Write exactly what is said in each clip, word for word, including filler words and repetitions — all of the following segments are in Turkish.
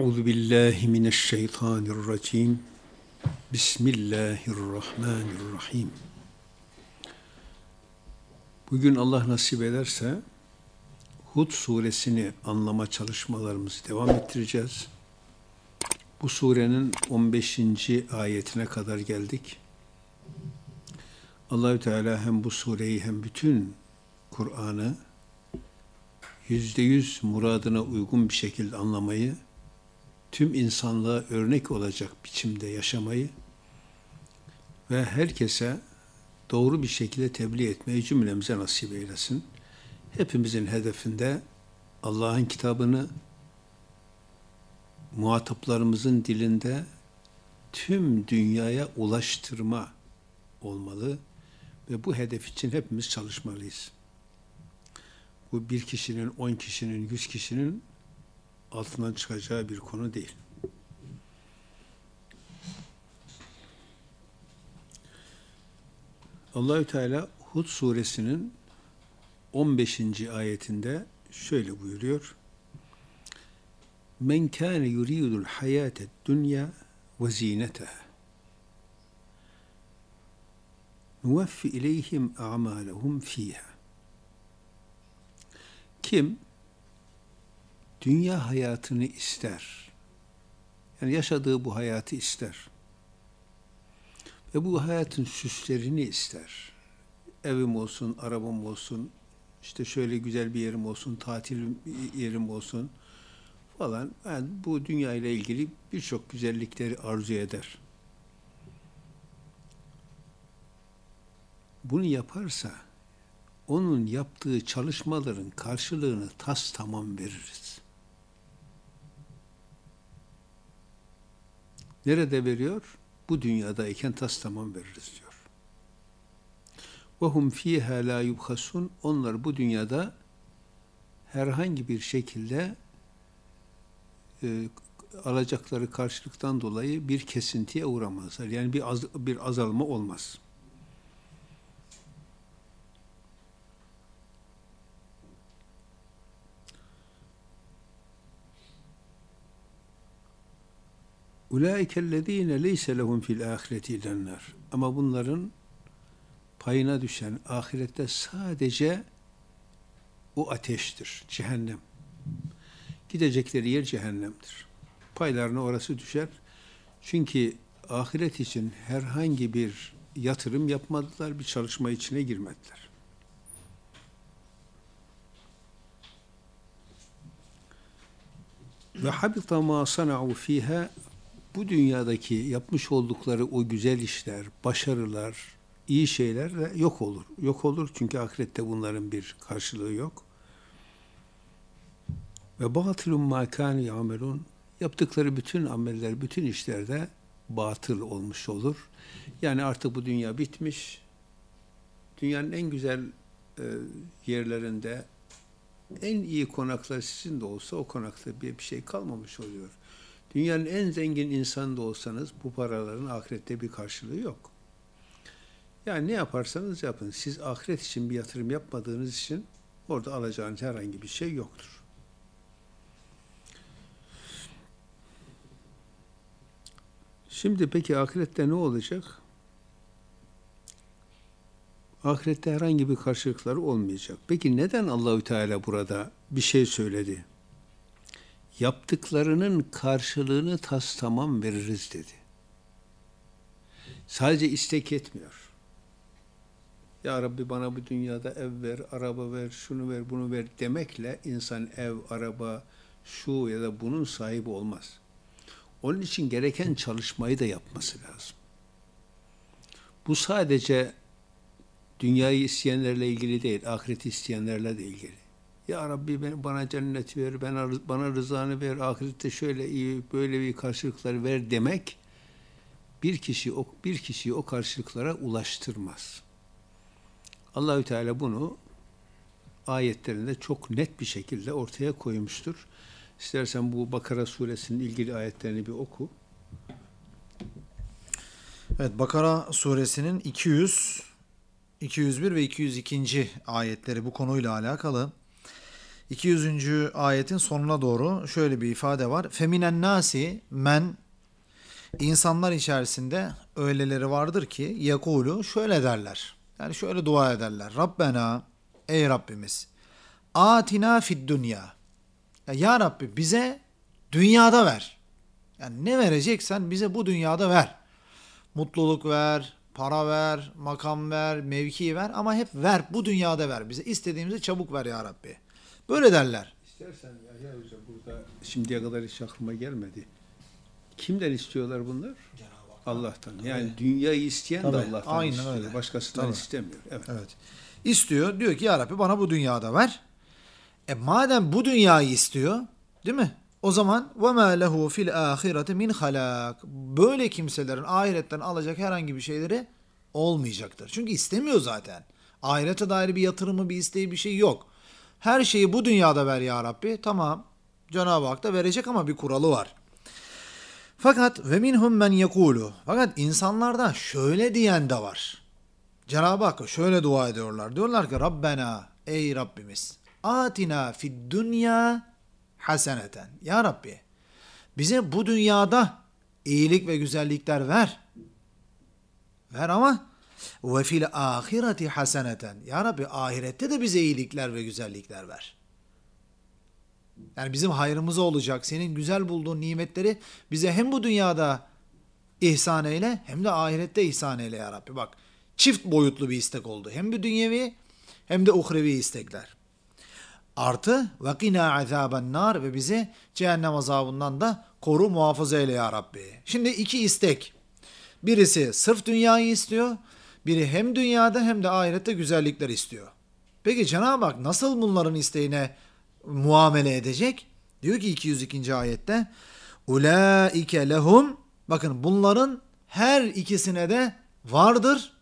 Euzu billahi mineşşeytanirracim. Bismillahirrahmanirrahim. Bugün Allah nasip ederse Hud suresini anlama çalışmalarımızı devam ettireceğiz. Bu surenin on beşinci ayetine kadar geldik. Allahü Teala hem bu sureyi hem bütün Kur'an'ı yüzde yüz muradına uygun bir şekilde anlamayı, tüm insanlığa örnek olacak biçimde yaşamayı ve herkese doğru bir şekilde tebliğ etmeyi cümlemize nasip eylesin. Hepimizin hedefinde Allah'ın kitabını muhataplarımızın dilinde tüm dünyaya ulaştırma olmalı ve bu hedef için hepimiz çalışmalıyız. Bu bir kişinin, on kişinin, yüz kişinin altından çıkacağı bir konu değil. Allahü Teala Hud suresinin on beşinci ayetinde şöyle buyuruyor. Men kâne yuridul hayâted dünya ve zîneteha nuveffi ileyhim a'mâlehum fîhâ. Kim dünya hayatını ister, yani yaşadığı bu hayatı ister ve bu hayatın süslerini ister, evim olsun, arabam olsun, işte şöyle güzel bir yerim olsun, tatil yerim olsun falan, yani bu dünya ile ilgili birçok güzellikleri arzu eder. Bunu yaparsa, onun yaptığı çalışmaların karşılığını tas tamam veririz. Nerede veriyor? Bu dünyadayken tas tamam veririz diyor. وَهُمْ ف۪يهَا لَا يُبْخَسُونَ. Onlar bu dünyada herhangi bir şekilde e, alacakları karşılıktan dolayı bir kesintiye uğramazlar. Yani bir, az, bir azalma olmaz. Ulaikellezine leyse lehum fil ahireti illennar. Ama bunların payına düşen ahirette sadece o ateştir, cehennem. Gidecekleri yer cehennemdir. Paylarına orası düşer. Çünkü ahiret için herhangi bir yatırım yapmadılar, bir çalışma içine girmediler. Ve habita ma sana'u fiha. Bu dünyadaki yapmış oldukları o güzel işler, başarılar, iyi şeyler de yok olur. Yok olur çünkü ahirette bunların bir karşılığı yok. Ve batilun ma kanu yamelun. Yaptıkları bütün ameller, bütün işlerde batıl olmuş olur. Yani artık bu dünya bitmiş. Dünyanın en güzel e, yerlerinde en iyi konaklar sizin de olsa o konakta bir, bir şey kalmamış oluyor. Dünyanın en zengin insanı da olsanız bu paraların ahirette bir karşılığı yok. Yani ne yaparsanız yapın. Siz ahiret için bir yatırım yapmadığınız için orada alacağınız herhangi bir şey yoktur. Şimdi peki ahirette ne olacak? Ahirette herhangi bir karşılıkları olmayacak. Peki neden Allahü Teala burada bir şey söyledi? Yaptıklarının karşılığını tas tamam veririz dedi. Sadece istek etmiyor. Ya Rabbi bana bu dünyada ev ver, araba ver, şunu ver, bunu ver demekle insan ev, araba, şu ya da bunun sahibi olmaz. Onun için gereken çalışmayı da yapması lazım. Bu sadece dünyayı isteyenlerle ilgili değil, ahireti isteyenlerle de ilgili. Ya Rabbi ben, bana cennet ver, bana, bana rızanı ver, ahirette şöyle iyi, böyle bir karşılıklar ver demek bir kişi o bir kişiyi o karşılıklara ulaştırmaz. Allahü Teala bunu ayetlerinde çok net bir şekilde ortaya koymuştur. İstersen bu Bakara suresinin ilgili ayetlerini bir oku. Evet, Bakara suresinin iki yüz, iki yüz bir ve iki yüz iki. ayetleri bu konuyla alakalı. iki yüzüncü ayetin sonuna doğru şöyle bir ifade var. Feminen nasi men, insanlar içerisinde öyleleri vardır ki yekulu, şöyle derler. Yani şöyle dua ederler. Rabbena, ey Rabbimiz, atina fid dünya. Ya, ya Rabbi bize dünyada ver. Yani ne vereceksen bize bu dünyada ver. Mutluluk ver, para ver, makam ver, mevki ver ama hep ver, bu dünyada ver bize. İstediğimizi çabuk ver ya Rabbi. Böyle derler. İstersen Yahya Hoca, burada şimdiye kadar hiç aklıma gelmedi. Kimden istiyorlar bunlar? Allah'tan. Yani Tabii. dünyayı isteyen Tabii, de Allah'tan aynen istiyor. öyle. Başkasından Tabii. istemiyor. Evet. Evet. İstiyor. Diyor ki ya Rabbi bana bu dünyada ver. E madem bu dünyayı istiyor, değil mi? O zaman وَمَا لَهُ فِي الْآخِرَةِ مِنْ خَلَاقٍ. Böyle kimselerin ahiretten alacak herhangi bir şeyleri olmayacaktır. Çünkü istemiyor zaten. Ahirete dair bir yatırımı, bir isteği, bir şey yok. Her şeyi bu dünyada ver ya Rabbi. Tamam. Cenab-ı Hak da verecek ama bir kuralı var. Fakat ve minhum men yekulu. Fakat insanlarda şöyle diyen de var. Cenab-ı Hakk'a şöyle dua ediyorlar. Diyorlar ki Rabbena, ey Rabbimiz, atina fid dünya haseneten. Ya Rabbi bize bu dünyada iyilik ve güzellikler ver. Ver ama ve fil ahireti haseneten. Ya Rabbi ahirette de bize iyilikler ve güzellikler ver. Yani bizim hayrımıza olacak. Senin güzel bulduğun nimetleri bize hem bu dünyada ihsan eyle hem de ahirette ihsan eyle ya Rabbi. Bak, çift boyutlu bir istek oldu. Hem bir dünyevi hem de uhrevi istekler. Artı ve qina azaben nar, ve bizi cehennem azabından da koru, muhafaza eyle ya Rabbi. Şimdi iki istek. Birisi sırf dünyayı istiyor. Biri hem dünyada hem de ahirette güzellikler istiyor. Peki Cenab-ı Hak nasıl bunların isteğine muamele edecek? Diyor ki iki yüz ikinci ayette ulaike lehum, bakın bunların her ikisine de vardır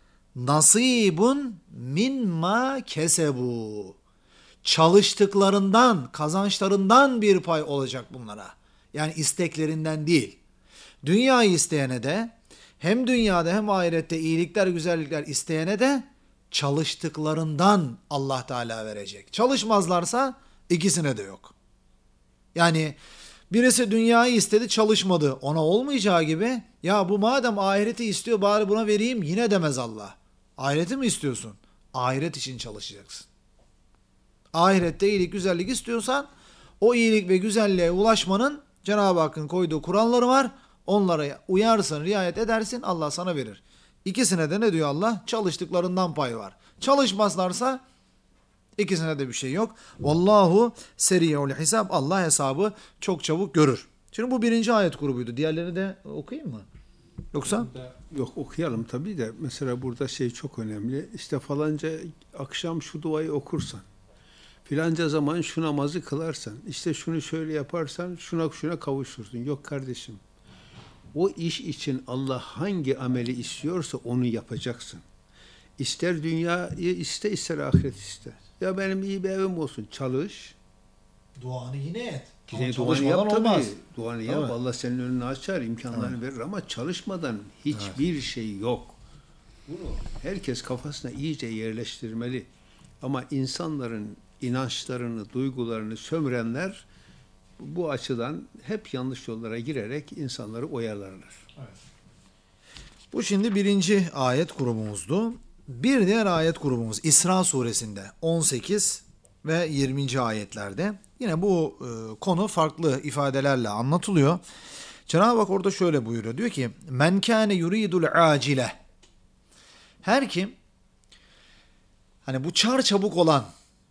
nasibun mimma kesebu, çalıştıklarından, kazançlarından bir pay olacak bunlara. Yani isteklerinden değil. Dünyayı isteyene de hem dünyada hem ahirette iyilikler, güzellikler isteyene de çalıştıklarından Allah Teala verecek. Çalışmazlarsa ikisine de yok. Yani birisi dünyayı istedi, çalışmadı. Ona olmayacağı gibi ya bu madem ahireti istiyor bari buna vereyim yine demez Allah. Ahireti mi istiyorsun? Ahiret için çalışacaksın. Ahirette iyilik, güzellik istiyorsan o iyilik ve güzelliğe ulaşmanın Cenab-ı Hakk'ın koyduğu kuralları var. Onlara uyarsın, riayet edersin, Allah sana verir. İkisine de ne diyor Allah? Çalıştıklarından pay var. Çalışmazlarsa ikisine de bir şey yok. Vallahu seri'ul hisab. Allah hesabı çok çabuk görür. Şimdi bu birinci ayet grubuydu. Diğerlerini de okuyayım mı? Yoksa? Yok, okuyalım tabii de. Mesela burada şey çok önemli. İşte falanca akşam şu duayı okursan, filanca zaman şu namazı kılarsan, işte şunu şöyle yaparsan şuna şuna kavuşursun. Yok kardeşim. O iş için Allah hangi ameli istiyorsa onu yapacaksın. İster dünyayı iste, ister ahiret iste. Ya benim iyi bir evim olsun, çalış. Duanı yine et. Yine duanı yap tabii. Duanı yap. Evet. Allah senin önünü açar, imkanlarını evet. verir ama çalışmadan hiçbir evet. şey yok. Bunu herkes kafasına iyice yerleştirmeli. Ama insanların inançlarını, duygularını sömürenler bu açıdan hep yanlış yollara girerek insanları oyarlarlar. Evet. Bu şimdi birinci ayet grubumuzdu. Bir diğer ayet grubumuz İsra suresinde on sekiz ve yirminci ayetlerde. Yine bu e, konu farklı ifadelerle anlatılıyor. Cenab-ı Hak orada şöyle buyuruyor. Diyor ki men kâne yuridul acile. Her kim hani bu çar çabuk olan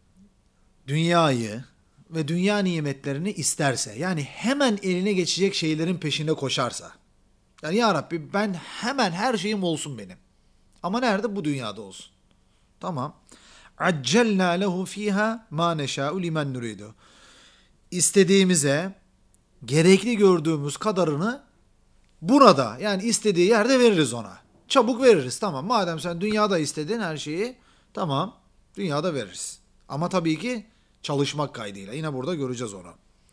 dünyayı ve dünya nimetlerini isterse, yani hemen eline geçecek şeylerin peşinde koşarsa, yani ya Rabbi ben hemen her şeyim olsun benim. Ama nerede? Bu dünyada olsun. Tamam. Accelna lehu fiha ma neşâ'u limen nuridu. İstediğimize, gerekli gördüğümüz kadarını burada, yani istediği yerde veririz ona. Çabuk veririz. Tamam. Madem sen dünyada istedin her şeyi, tamam. Dünyada veririz. Ama tabii ki çalışmak kaydıyla. Yine burada göreceğiz onu.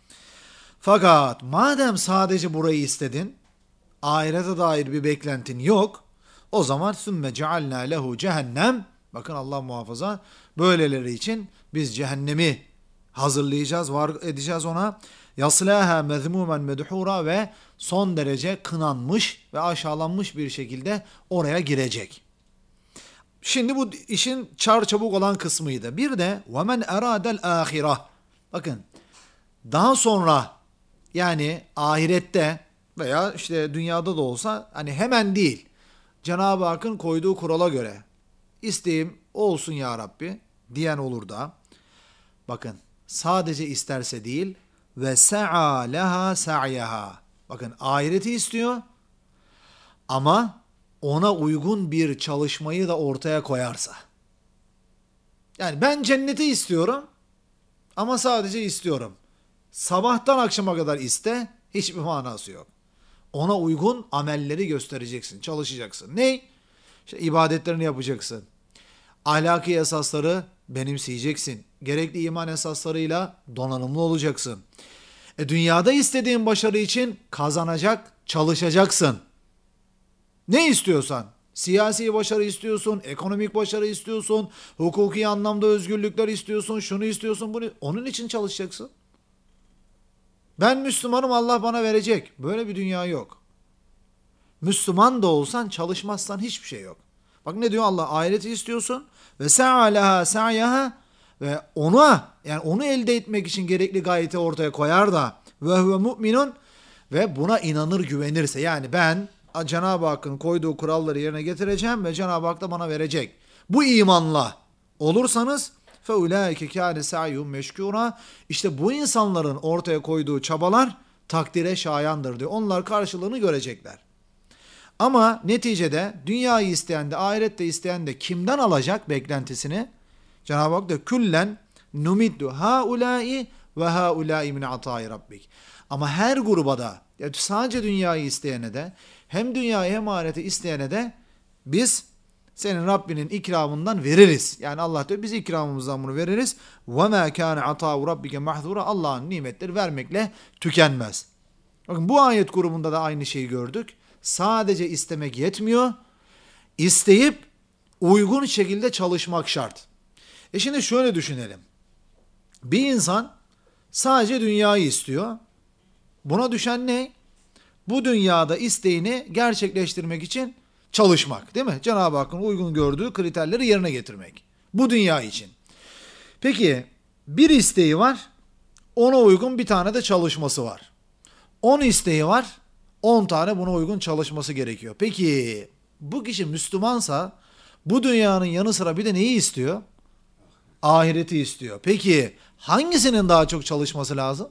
Fakat madem sadece burayı istedin, ahirete dair bir beklentin yok, o zaman sümme cealna lehu cehennem. Bakın Allah muhafaza, böyleleri için biz cehennemi hazırlayacağız, var edeceğiz ona. Yaslaha mezmumen medhura ve son derece kınanmış ve aşağılanmış bir şekilde oraya girecek. Şimdi bu işin çarçabuk olan kısmıydı. Bir de وَمَنْ اَرَادَ الْآخِرَةِ. Bakın daha sonra yani ahirette veya işte dünyada da olsa hani hemen değil. Cenab-ı Hakk'ın koyduğu kurala göre isteğim olsun ya Rabbi diyen olur da bakın sadece isterse değil ve sa'a leha sa'yaha. Bakın ahireti istiyor ama ona uygun bir çalışmayı da ortaya koyarsa. Yani ben cenneti istiyorum ama sadece istiyorum. Sabahtan akşama kadar iste, hiçbir manası yok. Ona uygun amelleri göstereceksin, çalışacaksın. Ne? İşte ibadetlerini yapacaksın. Ahlaki esasları benimseyeceksin. Gerekli iman esaslarıyla donanımlı olacaksın. E dünyada istediğin başarı için kazanacak, çalışacaksın. Ne istiyorsan, siyasi başarı istiyorsun, ekonomik başarı istiyorsun, hukuki anlamda özgürlükler istiyorsun, şunu istiyorsun, bunu. Onun için çalışacaksın. Ben Müslümanım, Allah bana verecek. Böyle bir dünya yok. Müslüman da olsan çalışmazsan hiçbir şey yok. Bak ne diyor Allah? Ahireti istiyorsun ve sa'alaha sa'yaha ve ona yani onu elde etmek için gerekli gayreti ortaya koyar da ve huve mu'minun ve buna inanır güvenirse yani ben Cenab-ı Hakk'ın koyduğu kuralları yerine getireceğim ve Cenab-ı Hak da bana verecek. Bu imanla olursanız فَاُولَٰئِكَ كَانَ سَعْيُهُمْ مَشْكُورًا. İşte bu insanların ortaya koyduğu çabalar takdire şayandır diyor. Onlar karşılığını görecekler. Ama neticede dünyayı isteyen de ahirette isteyen de kimden alacak beklentisini? Cenab-ı Hak da küllen numiddu haulâi ve haulâi min atâi rabbik. Ama her gruba da yani sadece dünyayı isteyene de hem dünyayı hem ahireti isteyene de biz senin Rabbinin ikramından veririz. Yani Allah diyor biz ikramımızdan bunu veririz. وَمَا كَانَ عَطَاءُ رَبِّكَ مَحْذُورًا. Allah'ın nimetleri vermekle tükenmez. Bakın bu ayet grubunda da aynı şeyi gördük. Sadece istemek yetmiyor. İsteyip uygun şekilde çalışmak şart. E şimdi şöyle düşünelim. Bir insan sadece dünyayı istiyor. Buna düşen ne? Bu dünyada isteğini gerçekleştirmek için çalışmak, değil mi? Cenab-ı Hakk'ın uygun gördüğü kriterleri yerine getirmek. Bu dünya için. Peki bir isteği var, ona uygun bir tane de çalışması var. on isteği var, on tane buna uygun çalışması gerekiyor. Peki bu kişi Müslümansa bu dünyanın yanı sıra bir de neyi istiyor? Ahireti istiyor. Peki hangisinin daha çok çalışması lazım?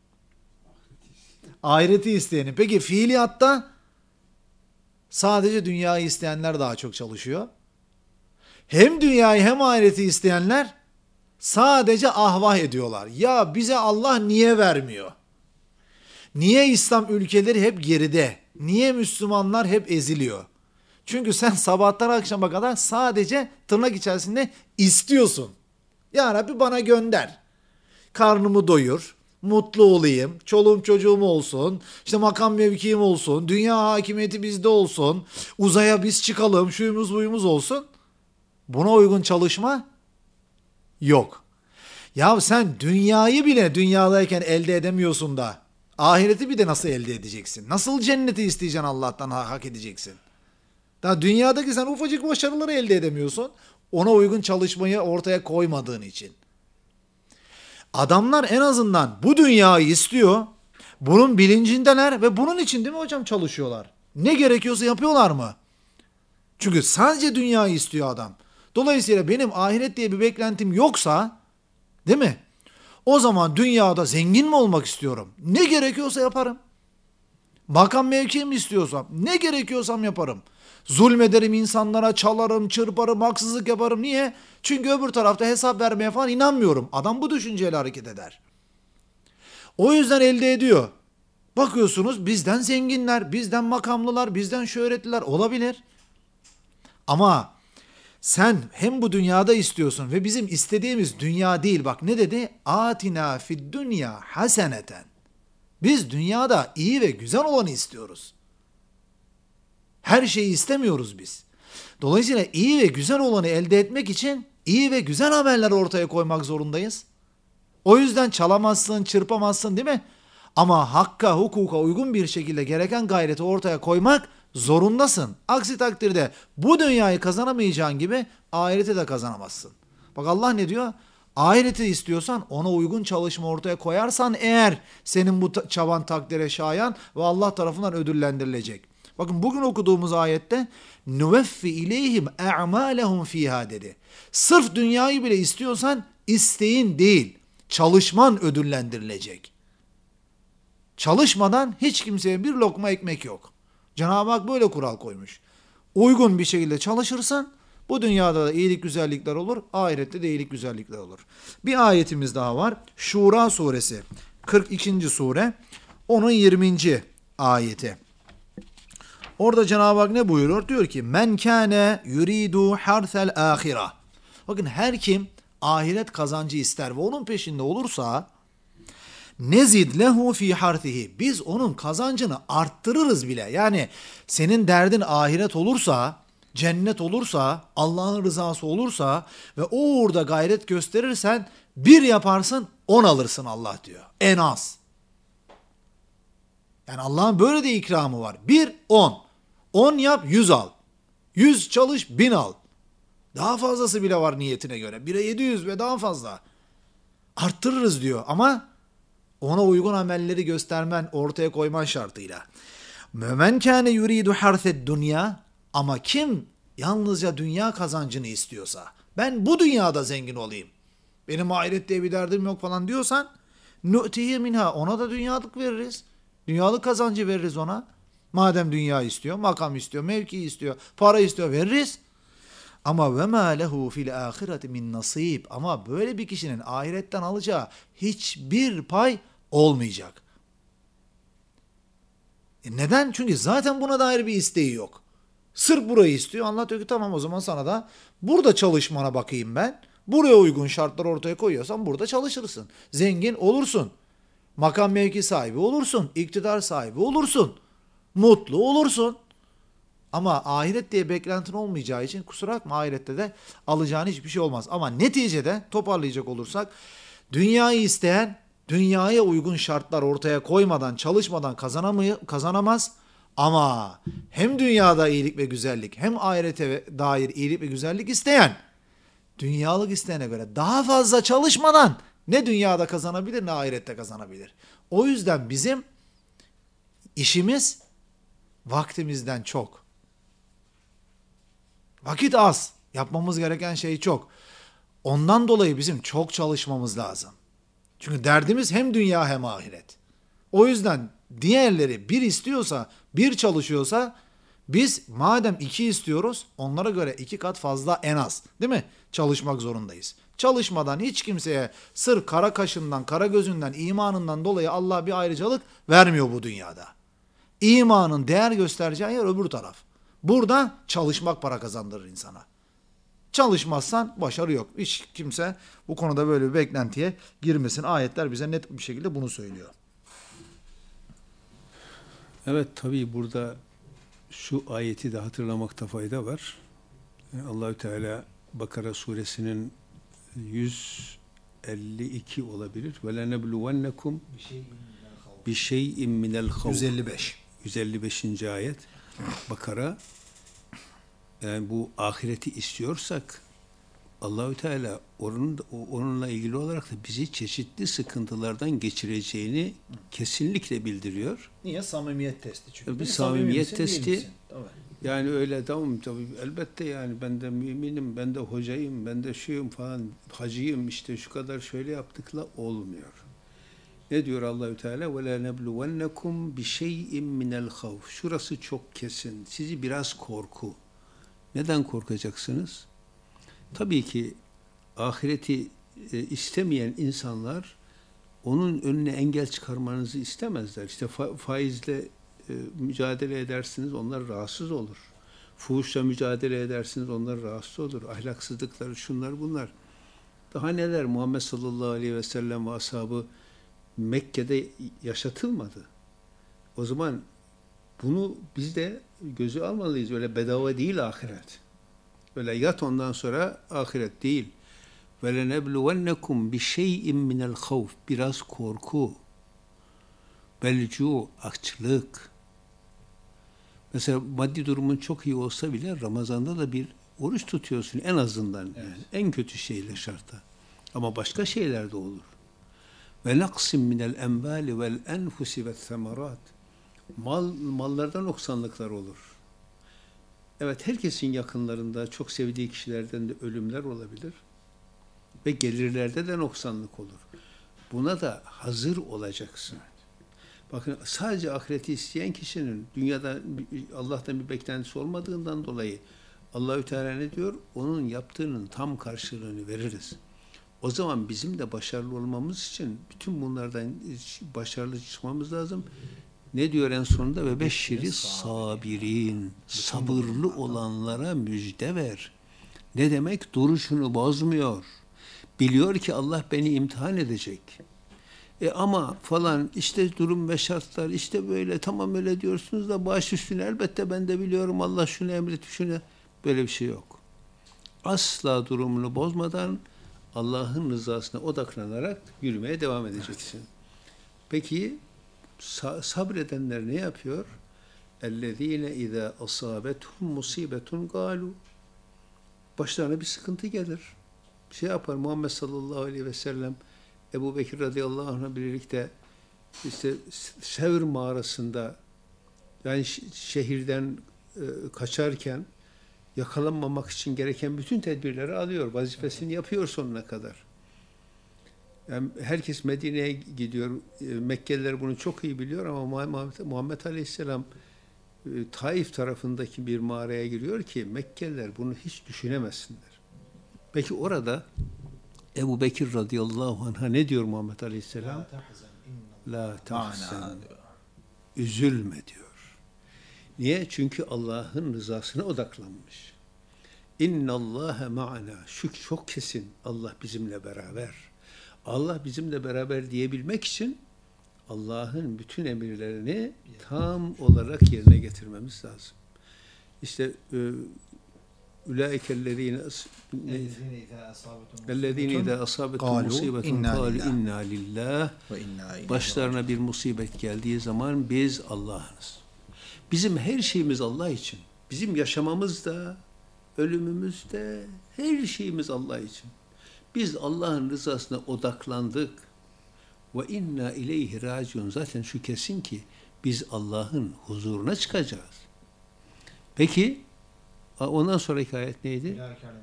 Ahireti isteyenin. Peki fiiliyatta sadece dünyayı isteyenler daha çok çalışıyor. Hem dünyayı hem ahireti isteyenler sadece ahvah ediyorlar. Ya bize Allah niye vermiyor? Niye İslam ülkeleri hep geride? Niye Müslümanlar hep eziliyor? Çünkü sen sabahtan akşama kadar sadece tırnak içerisinde istiyorsun. Ya Rabbi bana gönder. Karnımı doyur. Mutlu olayım, çoluğum çocuğum olsun, işte makam mevkiim olsun, dünya hakimiyeti bizde olsun, uzaya biz çıkalım, şuyumuz buyumuz olsun. Buna uygun çalışma yok. Ya sen dünyayı bile dünyadayken elde edemiyorsun da ahireti bir de nasıl elde edeceksin? Nasıl cenneti isteyeceksin Allah'tan hak edeceksin? Daha dünyadaki sen ufacık başarıları elde edemiyorsun. Ona uygun çalışmayı ortaya koymadığın için. Adamlar en azından bu dünyayı istiyor. Bunun bilincindeler ve bunun için değil mi hocam çalışıyorlar. Ne gerekiyorsa yapıyorlar mı? Çünkü sadece dünyayı istiyor adam. Dolayısıyla benim ahiret diye bir beklentim yoksa, değil mi? O zaman dünyada zengin mi olmak istiyorum? Ne gerekiyorsa yaparım. Makam mevki mi istiyorsam, ne gerekiyorsam yaparım. Zulmederim insanlara, çalarım, çırparım, haksızlık yaparım. Niye? Çünkü öbür tarafta hesap vermeye falan inanmıyorum. Adam bu düşünceyle hareket eder. O yüzden elde ediyor. Bakıyorsunuz bizden zenginler, bizden makamlılar, bizden şöhretliler olabilir. Ama sen hem bu dünyada istiyorsun ve bizim istediğimiz dünya değil. Bak ne dedi? Atina fid dünya haseneten. Biz dünyada iyi ve güzel olanı istiyoruz. Her şeyi istemiyoruz biz. Dolayısıyla iyi ve güzel olanı elde etmek için iyi ve güzel ameller ortaya koymak zorundayız. O yüzden çalamazsın, çırpamazsın değil mi? Ama hakka, hukuka uygun bir şekilde gereken gayreti ortaya koymak zorundasın. Aksi takdirde bu dünyayı kazanamayacağın gibi ahireti de kazanamazsın. Bak Allah ne diyor? Ahireti istiyorsan ona uygun çalışma ortaya koyarsan eğer senin bu çaban takdire şayan ve Allah tarafından ödüllendirilecek. Bakın bugün okuduğumuz ayette nuveffi ileyhim a'malehum fiha dedi. Sırf dünyayı bile istiyorsan isteğin değil, çalışman ödüllendirilecek. Çalışmadan hiç kimseye bir lokma ekmek yok. Cenab-ı Hak böyle kural koymuş. Uygun bir şekilde çalışırsan bu dünyada da iyilik güzellikler olur, ahirette de iyilik güzellikler olur. Bir ayetimiz daha var. Şura suresi kırk ikinci sure onun yirminci ayeti. Orada Cenab-ı Hak ne buyuruyor? Diyor ki men kâne yuridu harsel ahira. Bakın her kim ahiret kazancı ister ve onun peşinde olursa nezid lehu fi hartihi. Biz onun kazancını arttırırız bile. Yani senin derdin ahiret olursa, cennet olursa, Allah'ın rızası olursa ve o uğurda gayret gösterirsen bir yaparsın on alırsın Allah diyor. En az. Yani Allah'ın böyle de ikramı var. Bir, on. On yap, yüz al. Yüz çalış, bin al. Daha fazlası bile var niyetine göre. Bire yedi yüz ve daha fazla. Arttırırız diyor ama ona uygun amelleri göstermen, ortaya koyman şartıyla. Men kâne yuridu harsed dünya, ama kim yalnızca dünya kazancını istiyorsa, ben bu dünyada zengin olayım, benim ahiret diye bir derdim yok falan diyorsan, nu'tihi minha, ona da dünyalık veririz. Dünyalık kazancı veririz ona. Madem dünya istiyor, makam istiyor, mevki istiyor, para istiyor, veririz. Ama ve ma lehu fil ahireti min nasib, ama böyle bir kişinin ahiretten alacağı hiçbir pay olmayacak. E neden? Çünkü zaten buna dair bir isteği yok. Sırf burayı istiyor. Allah diyor ki tamam o zaman sana da burada çalışmana bakayım ben. Buraya uygun şartlar ortaya koyuyorsan burada çalışırsın. Zengin olursun. Makam mevki sahibi olursun. İktidar sahibi olursun. Mutlu olursun. Ama ahiret diye beklentin olmayacağı için kusura bakma, ahirette de alacağın hiçbir şey olmaz. Ama neticede toparlayacak olursak dünyayı isteyen dünyaya uygun şartlar ortaya koymadan, çalışmadan kazanamaz. Ama hem dünyada iyilik ve güzellik hem ahirete dair iyilik ve güzellik isteyen dünyalık isteyene göre daha fazla çalışmadan ne dünyada kazanabilir ne ahirette kazanabilir. O yüzden bizim işimiz vaktimizden çok. Vakit az. Yapmamız gereken şey çok. Ondan dolayı bizim çok çalışmamız lazım. Çünkü derdimiz hem dünya hem ahiret. O yüzden diğerleri bir istiyorsa, bir çalışıyorsa biz madem iki istiyoruz onlara göre iki kat fazla en az, değil mi? Çalışmak zorundayız. Çalışmadan hiç kimseye sırf kara kaşından, kara gözünden, imanından dolayı Allah bir ayrıcalık vermiyor bu dünyada. İmanın değer göstereceği yer öbür taraf. Burada çalışmak para kazandırır insana. Çalışmazsan başarı yok. Hiç kimse bu konuda böyle bir beklentiye girmesin. Ayetler bize net bir şekilde bunu söylüyor. Evet, tabii burada şu ayeti de hatırlamakta fayda var. Allahü Teala Bakara suresinin yüz elli iki olabilir. Ve lenebluvennekum bi şey'in minel havf. yüz elli beş. yüz elli beşinci ayet. Bakara. Yani bu ahireti istiyorsak Allahü Teala onun, onunla ilgili olarak da bizi çeşitli sıkıntılardan geçireceğini kesinlikle bildiriyor. Niye? Samimiyet testi çünkü. Bir samimiyet testi. Yani öyle tamam tabii elbette, yani ben de müminim, ben de hocayım, ben de şuyum falan, hacıyım, işte şu kadar şöyle yaptıkla olmuyor. Ne diyor Allahü Teala? Ve la nebluvennekum bi şey'in minel havf. Şurası çok kesin. Sizi biraz korku. Neden korkacaksınız? Tabii ki ahireti e, istemeyen insanlar onun önüne engel çıkarmanızı istemezler. İşte fa faizle e, mücadele edersiniz, onlar rahatsız olur. Fuhuşla mücadele edersiniz, onlar rahatsız olur. Ahlaksızlıklar, şunlar bunlar. Daha neler, Muhammed sallallahu aleyhi ve sellem ve ashabı Mekke'de yaşatılmadı. O zaman bunu biz de gözü almalıyız. Öyle bedava değil ahiret. Öyle yat ondan sonra ahiret değil. Ve lenebluvennekum bi şey'in minel havf. Biraz korku. Belcu, açlık. Mesela maddi durumun çok iyi olsa bile Ramazan'da da bir oruç tutuyorsun en azından. Evet. Yani en kötü şeyle şartta. Ama başka şeyler de olur. Ve naqsim minel enbali vel enfusi ve semerat. Mal, mallardan noksanlıklar olur. Evet, herkesin yakınlarında çok sevdiği kişilerden de ölümler olabilir. Ve gelirlerde de noksanlık olur. Buna da hazır olacaksın. Bakın, sadece ahireti isteyen kişinin dünyada Allah'tan bir beklentisi olmadığından dolayı Allahü Teala ne diyor? Onun yaptığının tam karşılığını veririz. O zaman bizim de başarılı olmamız için bütün bunlardan başarılı çıkmamız lazım. Ne diyor en sonunda? Ve beşşiri sabirin. Sabırlı olanlara müjde ver. Ne demek? Duruşunu bozmuyor. Biliyor ki Allah beni imtihan edecek. E ama falan işte durum ve şartlar işte böyle, tamam öyle diyorsunuz da baş üstüne elbette ben de biliyorum Allah şunu emret şunu. Böyle bir şey yok. Asla durumunu bozmadan Allah'ın rızasına odaklanarak yürümeye devam edeceksin. Peki sa- sabredenler ne yapıyor? اَلَّذ۪ينَ اِذَا أَصَابَتْهُمْ مُصِيبَةٌ قَالُوا. Başlarına bir sıkıntı gelir. Bir şey yapar. Muhammed sallallahu aleyhi ve sellem Ebu Bekir radıyallahu anh'la birlikte işte Sevr mağarasında, yani şehirden e, kaçarken yakalanmamak için gereken bütün tedbirleri alıyor. Vazifesini yapıyor sonuna kadar. Yani herkes Medine'ye gidiyor. E, Mekkeliler bunu çok iyi biliyor ama Muhammed, Muhammed Aleyhisselam e, Taif tarafındaki bir mağaraya giriyor ki Mekkeliler bunu hiç düşünemezsinler. Peki orada Ebu Bekir radıyallahu anh'a ne diyor Muhammed Aleyhisselam? La tahzen. Üzülme diyor. Niye? Çünkü Allah'ın rızasına odaklanmış. İnnallâhe ma'ana. Şu çok kesin. Allah bizimle beraber. Allah bizimle beraber diyebilmek için Allah'ın bütün emirlerini tam olarak yerine getirmemiz lazım. İşte ulaikellezine ellezine izâ asâbetum musîbetun kâlu inna lillah. Başlarına bir musibet geldiği zaman biz Allah'ınız. Bizim her şeyimiz Allah için. Bizim yaşamamız da, ölümümüz de, her şeyimiz Allah için. Biz Allah'ın rızasına odaklandık. Ve inna ileyhi raciun. Zaten şu kesin ki biz Allah'ın huzuruna çıkacağız. Peki ondan sonraki ayet neydi?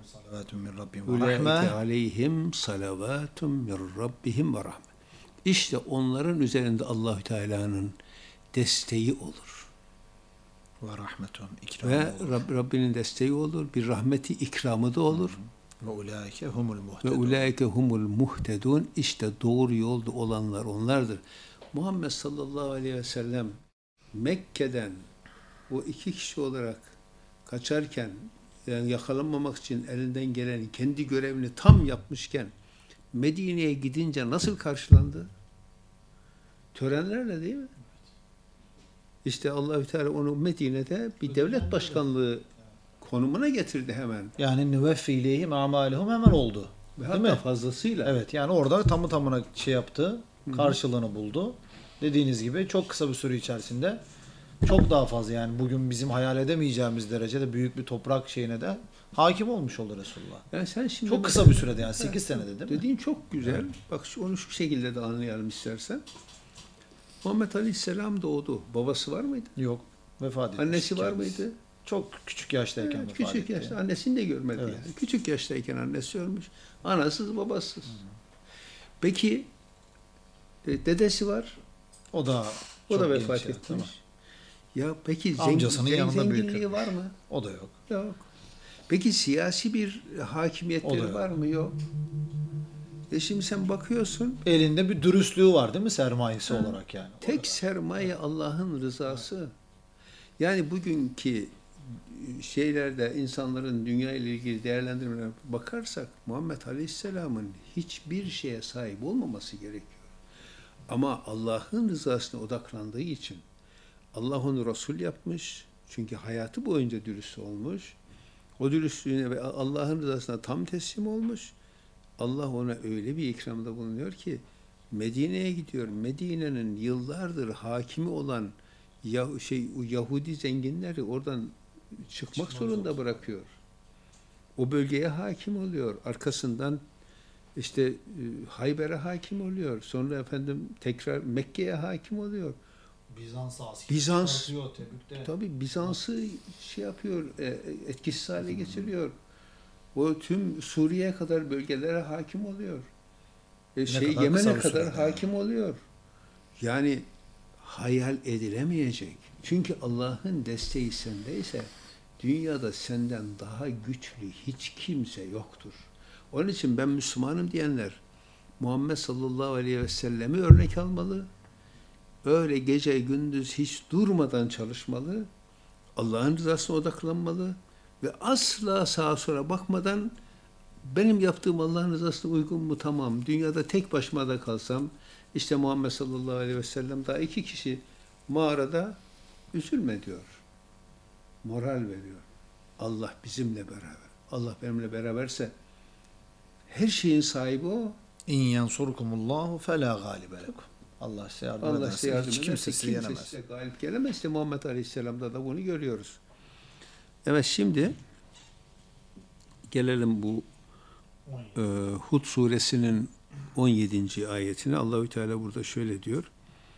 Ulaike aleyhim salavatun min rabbihim ve rahmet. İşte onların üzerinde Allahü Teala'nın desteği olur. Ve rahmetun Ve Rab, Rabbinin desteği olur. Bir rahmeti ikramı da olur. Ve ulaike humul Ve muhtedun. ulaike humul muhtedun. İşte doğru yolda olanlar onlardır. Muhammed sallallahu aleyhi ve sellem Mekke'den o iki kişi olarak kaçarken, yani yakalanmamak için elinden gelen kendi görevini tam yapmışken Medine'ye gidince nasıl karşılandı? Törenlerle, değil mi? İşte Allahü Teala onu Medine'de bir devlet başkanlığı konumuna getirdi hemen. Yani nüveffi ileyhim amalihum hemen oldu. Ve değil hatta mi? fazlasıyla. Evet, yani orada tamı tamına şey yaptı, karşılığını buldu. Dediğiniz gibi çok kısa bir süre içerisinde çok daha fazla, yani bugün bizim hayal edemeyeceğimiz derecede büyük bir toprak şeyine de hakim olmuş oldu Resulullah. Yani sen şimdi Çok kısa bir sürede, yani sekiz senede değil mi? Dediğin çok güzel. Evet. Bak onu şu şekilde de anlayalım istersen. Muhammed Aleyhisselam doğdu. Babası var mıydı? Yok. Vefat etmiş. Annesi var kendisi. mıydı? Çok küçük yaştayken Evet, vefat küçük etti. yaşta. Annesini de görmedi Evet. yani. Küçük yaştayken annesi ölmüş. Anasız, babasız. Hı. Peki dedesi var. O da o da vefat genç, etmiş. Ya peki amcasının zengin, yanında zenginliği büyütü. var mı? O da yok. Yok. Peki siyasi bir hakimiyetleri var mı? Yok. E şimdi sen bakıyorsun. Elinde bir dürüstlüğü var değil mi, sermayesi Ha, olarak yani. Tek sermaye Allah'ın rızası. Yani bugünkü şeylerde insanların dünya ile ilgili değerlendirmelerine bakarsak Muhammed Aleyhisselam'ın hiçbir şeye sahip olmaması gerekiyor. Ama Allah'ın rızasına odaklandığı için Allah onu Resul yapmış. Çünkü hayatı boyunca dürüst olmuş. O dürüstlüğüne ve Allah'ın rızasına tam teslim olmuş. Allah ona öyle bir ikramda bulunuyor ki Medine'ye gidiyor. Medine'nin yıllardır hakimi olan Yah şey o Yahudi zenginleri oradan çıkmak Çıkmak zorunda zorunda. bırakıyor. O bölgeye hakim oluyor. Arkasından işte e, Hayber'e hakim oluyor. Sonra efendim tekrar Mekke'ye hakim oluyor. Bizans askeri Bizans çıkartıyor Tebük'te. tabii Bizans'ı şey yapıyor, e, etkisiz hale getiriyor. O tüm Suriye'ye kadar bölgelere hakim oluyor. E, Ne şey kadar kısa Yemen'e bir kadar sürede hakim oluyor. Yani hayal edilemeyecek. Çünkü Allah'ın desteği sendeyse dünyada senden daha güçlü hiç kimse yoktur. Onun için ben Müslümanım diyenler Muhammed sallallahu aleyhi ve sellemi örnek almalı. Öyle gece gündüz hiç durmadan çalışmalı. Allah'ın rızasına odaklanmalı ve asla sağa sola bakmadan benim yaptığım Allah'ın rızasına uygun mu? Tamam. Dünyada tek başıma da kalsam işte Muhammed sallallahu aleyhi ve sellem daha iki kişi mağarada üzülme diyor. Moral veriyor. Allah bizimle beraber. Allah benimle beraberse her şeyin sahibi o. İn yansurkumullahu fela galibe lekum. Allah size yardım Allah size ederse yardım hiç ederse kimse sizi kimse yenemez. size galip gelemez. İşte Muhammed Aleyhisselam'da da bunu görüyoruz. Evet şimdi gelelim bu e, Hud suresinin on yedinci ayetine. Allahü Teala burada şöyle diyor.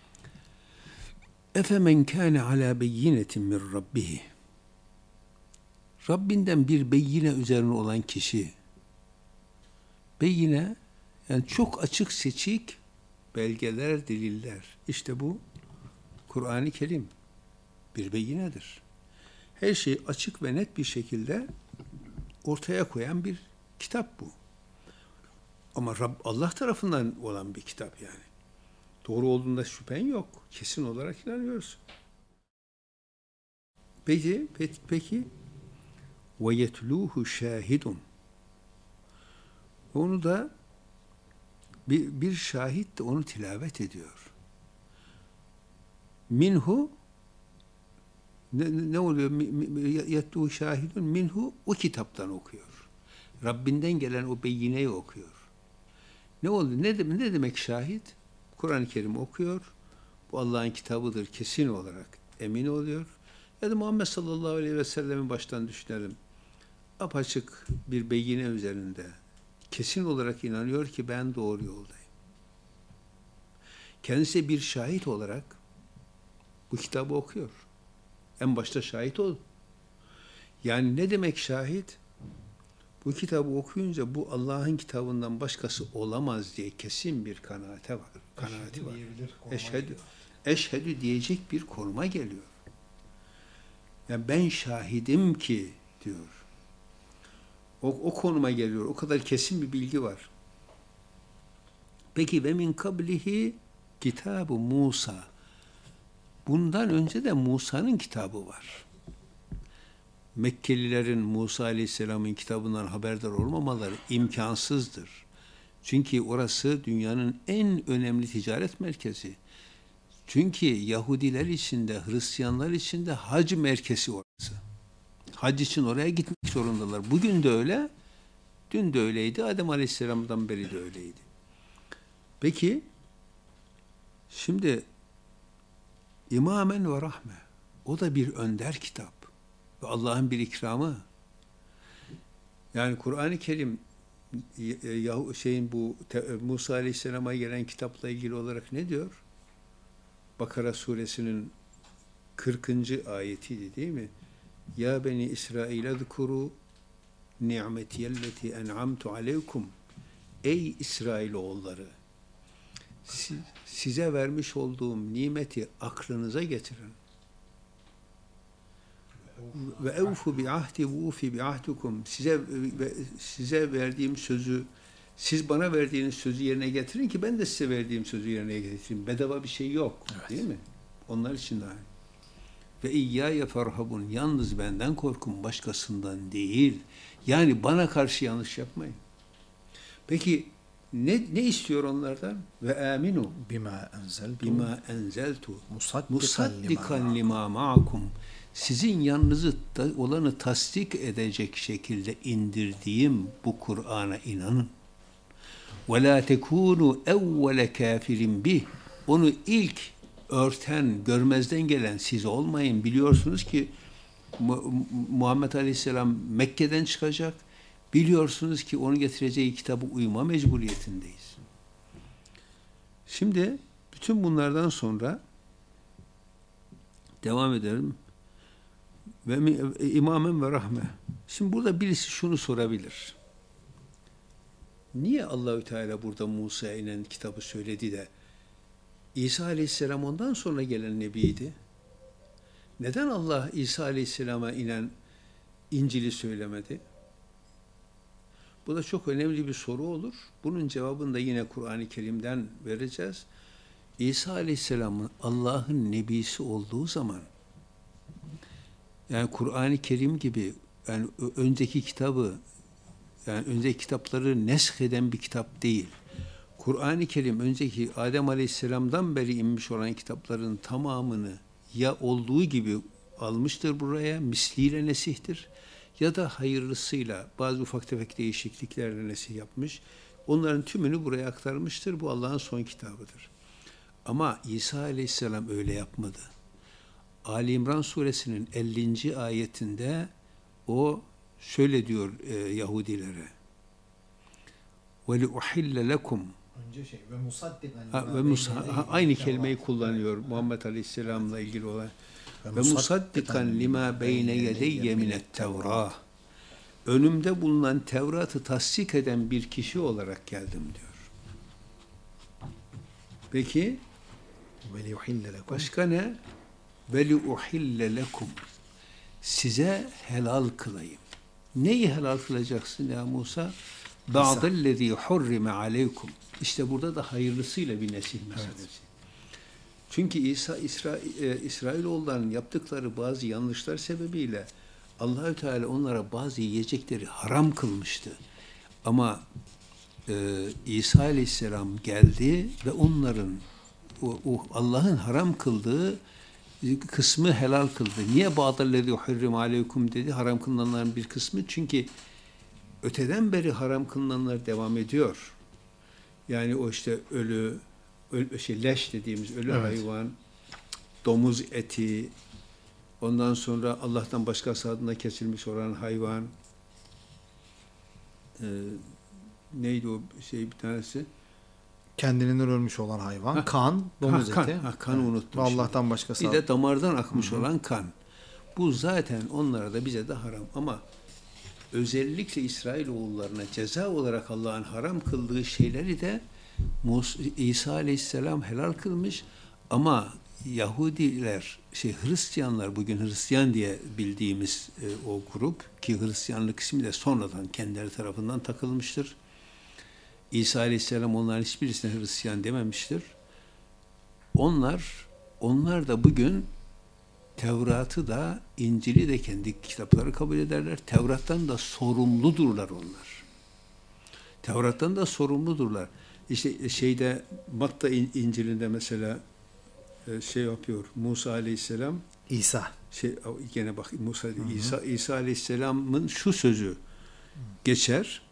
Efemen kâne alâ beyyinetin min rabbihi. Rabbinden bir beyine üzerine olan kişi. Beyine yani çok açık seçik belgeler, deliller. İşte bu Kur'an-ı Kerim bir beyinedir. Her şeyi açık ve net bir şekilde ortaya koyan bir kitap bu. Ama Rab, Allah tarafından olan bir kitap yani. Doğru olduğunda şüphen yok. Kesin olarak inanıyoruz. Peki, peki, peki ve yetluhu şahidun. Onu da bir, bir şahit de onu tilavet ediyor. Minhu ne, ne oluyor? Yetluhu şahidun minhu o kitaptan okuyor. Rabbinden gelen o beyineyi okuyor. Ne oldu? Ne, de, ne demek şahit? Kur'an-ı Kerim okuyor. Bu Allah'ın kitabıdır kesin olarak emin oluyor. Ya da Muhammed sallallahu aleyhi ve sellemin baştan düşünelim. Apaçık bir beyine üzerinde kesin olarak inanıyor ki ben doğru yoldayım. Kendisi bir şahit olarak bu kitabı okuyor. En başta şahit ol. Yani ne demek şahit? Bu kitabı okuyunca bu Allah'ın kitabından başkası olamaz diye kesin bir kanaate var. Kanaati var. Eşhedü, eşhedü diyecek bir konuma geliyor. Yani ben şahidim ki diyor. O, o konuma geliyor. O kadar kesin bir bilgi var. Peki ve min kablihi kitab-ı Musa. Bundan önce de Musa'nın kitabı var. Mekkelilerin Musa Aleyhisselam'ın kitabından haberdar olmamaları imkansızdır. Çünkü orası dünyanın en önemli ticaret merkezi. Çünkü Yahudiler için de Hristiyanlar için de hac merkezi orası. Hac için oraya gitmek zorundalar. Bugün de öyle, dün de öyleydi, Adem Aleyhisselam'dan beri de öyleydi. Peki, şimdi İmamen ve Rahme, o da bir önder kitap ve Allah'ın bir ikramı. Yani Kur'an-ı Kerim Yahu şeyin bu Musa Aleyhisselam'a gelen kitapla ilgili olarak ne diyor? Bakara suresinin kırkıncı ayetiydi değil mi? Ya beni İsrail zkuru ni'metiyelleti en'amtu aleykum. Ey İsrailoğulları, size vermiş olduğum nimeti aklınıza getirin. Ve evfu bi ahdi vufi bi ahdukum. Size size verdiğim sözü, siz bana verdiğiniz sözü yerine getirin ki ben de size verdiğim sözü yerine getireyim. Bedava bir şey yok, evet. Değil mi? Onlar için de aynı. Ve iyyâye ferhabun. Yalnız benden korkun, başkasından değil. Yani bana karşı yanlış yapmayın. Peki ne ne istiyor onlardan? Ve aminu bima enzeltu bima enzeltu musaddikan musaddikan lima ma'akum. Sizin yanınızı olanı tasdik edecek şekilde indirdiğim bu Kur'an'a inanın. Ve la tekunu evvele kafirin bih. Onu ilk örten, görmezden gelen siz olmayın. Biliyorsunuz ki Muhammed Aleyhisselam Mekke'den çıkacak. Biliyorsunuz ki onun getireceği kitabı uyma mecburiyetindeyiz. Şimdi bütün bunlardan sonra devam edelim. Ve imamen ve rahme. Şimdi burada birisi şunu sorabilir. Niye Allahü Teala burada Musa'ya inen kitabı söyledi de İsa Aleyhisselam ondan sonra gelen nebiydi? Neden Allah İsa Aleyhisselam'a inen İncil'i söylemedi? Bu da çok önemli bir soru olur. Bunun cevabını da yine Kur'an-ı Kerim'den vereceğiz. İsa Aleyhisselam'ın Allah'ın nebisi olduğu zaman, yani Kur'an-ı Kerim gibi yani önceki kitabı, yani önceki kitapları nesk eden bir kitap değil. Kur'an-ı Kerim önceki Adem Aleyhisselam'dan beri inmiş olan kitapların tamamını ya olduğu gibi almıştır buraya, misliyle nesihtir, ya da hayırlısıyla bazı ufak tefek değişikliklerle nesih yapmış. Onların tümünü buraya aktarmıştır. Bu Allah'ın son kitabıdır. Ama İsa Aleyhisselam öyle yapmadı. Ali İmran suresinin ellinci ayetinde o şöyle diyor e, Yahudilere. وَلِأُحِلَّ لَكُمْ Önce şey ve musaddikan ve musa, aynı kelimeyi kullanıyor Muhammed Aleyhisselam'la ilgili olan. Ve musaddikan lima beyne yedeyye minet tevrah. Önümde bulunan Tevrat'ı tasdik eden bir kişi olarak geldim diyor. Peki başka ne? Ve liuhille lekum. Size helal kılayım. Neyi helal kılacaksın ya Musa? Ba'dellezî hurrime aleykum. İşte burada da hayırlısıyla bir nesih meselesi. Evet. Çünkü İsa İsra, e, İsrailoğullarının yaptıkları bazı yanlışlar sebebiyle Allahü Teala onlara bazı yiyecekleri haram kılmıştı. Ama e, İsa Aleyhisselam geldi ve onların o, o Allah'ın haram kıldığı kısmı helal kıldı. Niye ba'dellezî hurrime aleykum dedi? Haram kılınanların bir kısmı. Çünkü öteden beri haram kılınanlar devam ediyor. Yani o işte ölü, ölü şey leş dediğimiz ölü evet. hayvan, domuz eti, ondan sonra Allah'tan başkası adına kesilmiş olan hayvan, e, neydi o şey bir tanesi? Kendinden ölmüş olan hayvan, ha, kan, domuz ha, kan, eti. Ha, kanı evet. unuttum. Allah'tan şimdi. Başkası. Bir de damardan akmış Hı-hı. olan kan. Bu zaten onlara da bize de haram. Ama özellikle İsrailoğullarına ceza olarak Allah'ın haram kıldığı şeyleri de İsa Aleyhisselam helal kılmış. Ama Yahudiler, şey Hristiyanlar, bugün Hristiyan diye bildiğimiz e, o grup, ki Hristiyanlık ismi de sonradan kendileri tarafından takılmıştır. İsa Aleyhisselam onların hiçbirisine Hristiyan dememiştir. Onlar, onlar da bugün Tevrat'ı da, İncil'i de kendi kitapları kabul ederler. Tevrat'tan da sorumludurlar onlar. Tevrat'tan da sorumludurlar. İşte şeyde Matta İncil'inde mesela şey yapıyor Musa Aleyhisselam. İsa. Şey gene bak Musa hı hı. İsa İsa Aleyhisselam'ın şu sözü geçer.